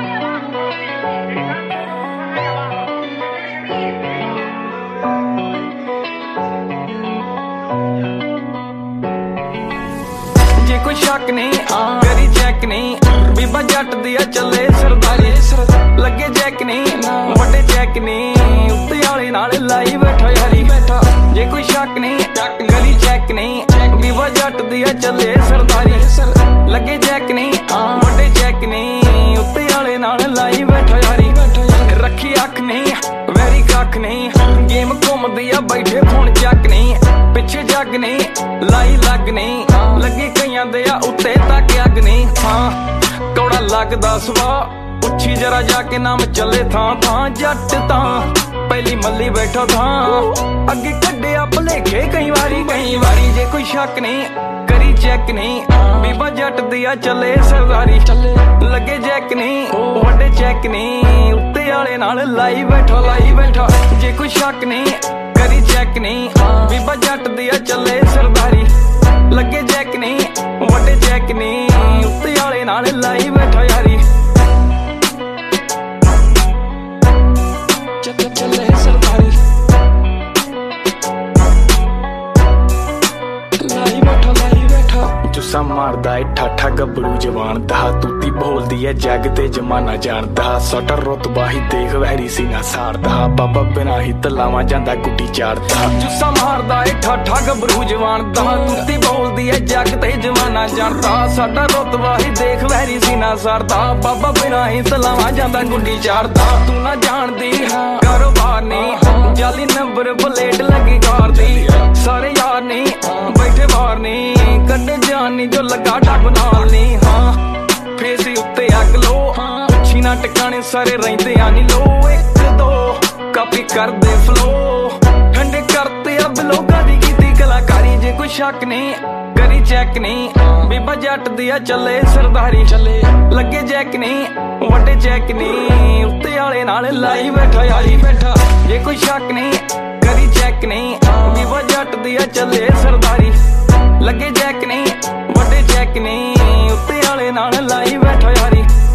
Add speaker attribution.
Speaker 1: जे कोई शक नहीं करी चेक नहीं, बीबा जट दिया चले सरदारी, लगे चेक नहीं बड़े चेक नहीं, उत्ते आले नाल लाई बैठा यारी। जे कोई शक नहीं करी चेक नहीं, बीबा जट दिया चले सरदारी, लगे चेक नहीं बड़े चेक नहीं, उत्ते आले नाल लाई बैठा यारी। रखी अख नहीं वैरी कख नहीं, गेम घूमदी आ बैठे फोन चक नहीं, पिछे जग नहीं लाई लग नहीं, लगी कईयां दे आ उत्ते तक अग नहीं। हाँ कौड़ा लगदा सुभाऽ, उच्छी जरा जाके नाम चले थां थां, जट तां पहली मल्ली बैठा थां, अगे कड्डिया भलेखे कई वारी जे कोई शक नहीं करी चेक नहीं, बीबा जट दिया चले सरदारी, लगे चेक नहीं वड्डे चेक नहीं, उत्ते आले नाल लाई बैठा। जे कोई शक नहीं करी चेक नहीं, बीबा जट दिया चले सरदारी, लगे चेक नहीं वड्डे चेक नहीं, उत्ते आले नाल लाई बैठा यारी। चले सरदारी लाई बैठा, जुस्सा मारदा है ठाठा गबड़ू जवान दा, तूती बोलदी है जग ते जमाना जानदा, सटर रुतबा ही देख वैरी सीना सारदा, बाबा बिना ही तलावा जांदा गुड्डी चाड़दा। जुस्सा मारदा है ठाठा गबड़ू जवान दा, तूती बोलदी है जग ते जमाना जानदा, साडा रुतबा ही देख वैरी सीना सारदा, बाबा बिना ही तलावा जांदा गुड्डी चाड़दा। तू ना जानदी कारोबार नहीं, जाली नंबर प्लेट लगी कार दी, सारे यार नहीं बैठे बाहर नहीं, कड्डे जान नहीं जो लगा डब नाल नहीं। हाँ फेस उत्ते अग लो, पुछी ना टिकाने सारे रहिंदे आ नी लो, एक दो कापी कर दे फ्लो, ठंडे करते अब लोगां दी कीती कलाकारी। जे कोई शक नहीं करी चेक नहीं, बीबा जट दिया चले सरदारी, लगे चेक नहीं वड्डे चेक नहीं, उत्ते आले नाल लाई बैठा यारी। जे कोई शक नहीं करी चेक नहीं, बीबा जट दिया चले सरदारी, लगे चेक नहीं वड्डे चेक नहीं, उत्ते आले नाल लाई बैठा यारी।